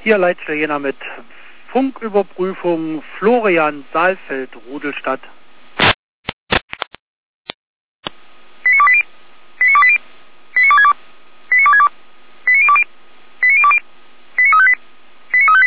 Hier Leitstelle Jena mit Funküberprüfung Florian Saalfeld, Rudelstadt